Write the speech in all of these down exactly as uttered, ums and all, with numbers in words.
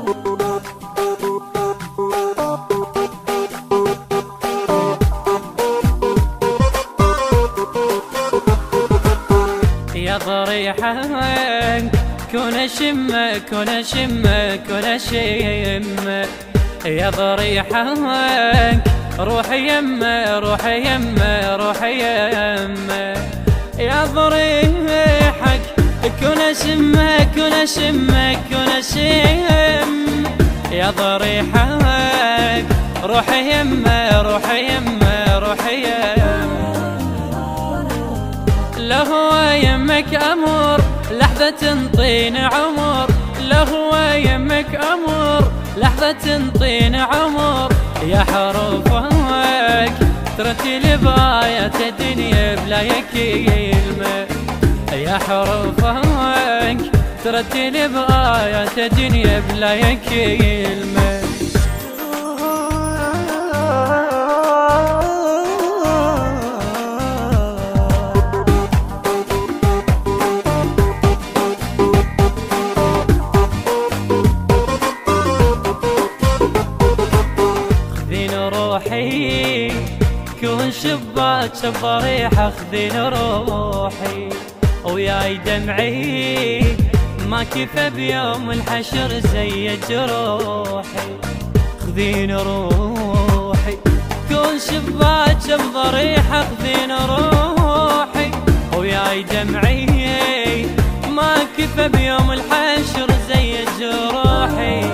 يا ضريحة كون اشمك كون اشمك كون اشمك يا ضريحة روحي يمه روحي يمه روحي يمه يا ضريحك كون اشمك كون اشمك كون اشمك يا ضريحك روحي يمه روحي يمه روحي يمه لهو يمك أمر لحظة تنطين عمر لهو يمك أمر لحظة تنطين عمر يا حروفك ترتيل بآيات الدنيا بلا كلمة يا حروفك ترتيل بآيات الدنيا بلا كلمة روحي كون شباك شبريحة خذين روحي وياي دمعي ما كفى بيوم الحشر زي جروحي خذين روحي كون شباك شبريحة خذين روحي وياي دمعي ما كفى بيوم الحشر زي جروحي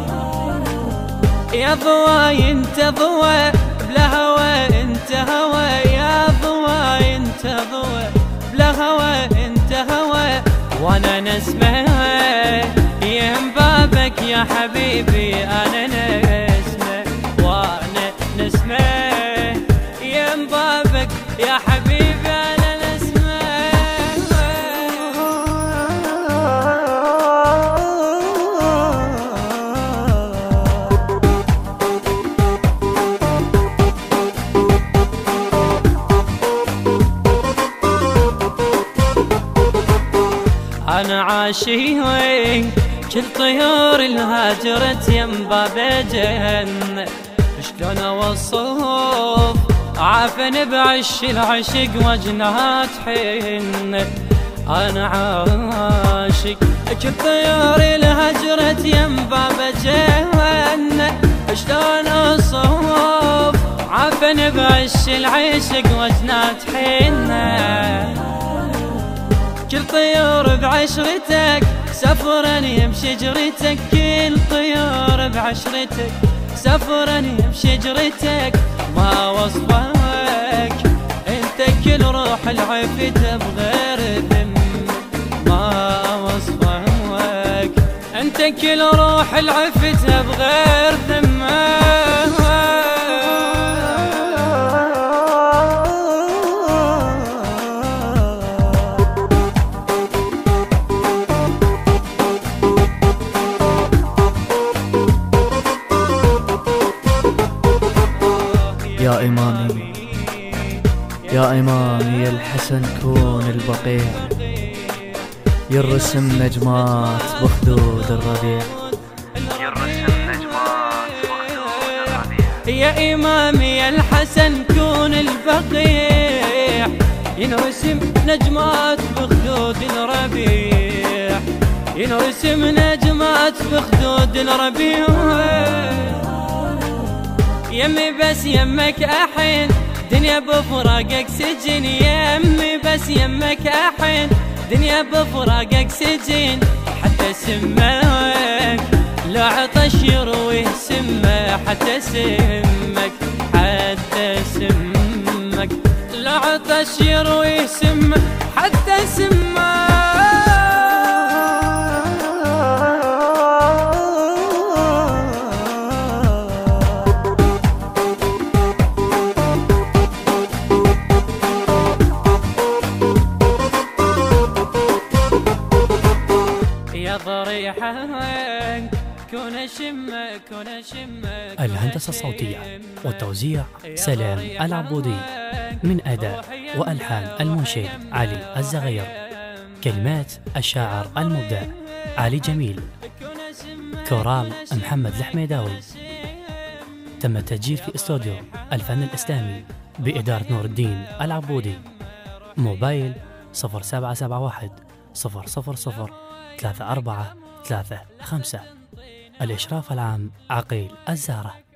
يا ضواي انت ضوى بلا هوى انت هوى يا ضواي انت ضوى بلا هوى انت هوى وانا نسمة يهم بابك يا حبيبي انا نسمة وانا نسمة يهم بابك يا حبيبي انا أنا عاشي كل طيور الهاجرت يم باب جهنم شلون اوصف عافن بعش العشق وجنات حن أنا عاشق كل طيور الهاجرت يم باب جهنم شلون اوصف عافن بعش العشق وجنات حن كل طيور بعشرتك سفرا يمشي جرتك كل طيور بعشرتك سفرا يمشي جرتك ما وصفك انت كل روح العفت بغير ذم ما وصفك انت كل روح العفت بغير ذم يا إمامي يا إمامي الحسن كون البقيع يرسم نجمات بخدود الربيع يرسم نجمات بخدود الربيع يا إمامي الحسن كون البقيع ينرسم نجمات بخدود الربيع ينرسم نجمات بخدود الربيع يمي بس يمك أحن دنيا بفراقك سجن يمي بس يمك أحن دنيا بفراقك سجن حتى سمك لا عطش يرويه سمه حتى سمك حتى سمك لا عطش يرويه سمه حتى سمك الهندسة الصوتية والتوزيع سلام العبودي، من أداء وألحان المنشد علي الزغير، كلمات الشاعر المبدع علي جميل، كورال محمد الحميداوي. تم التسجيل في استوديو الفن الإسلامي بإدارة نور الدين العبودي. موبايل صفر سبعة سبعة واحد صفر صفر صفر ثلاثة أربعة ثلاثة خمسة. الإشراف العام عقيل الزارة.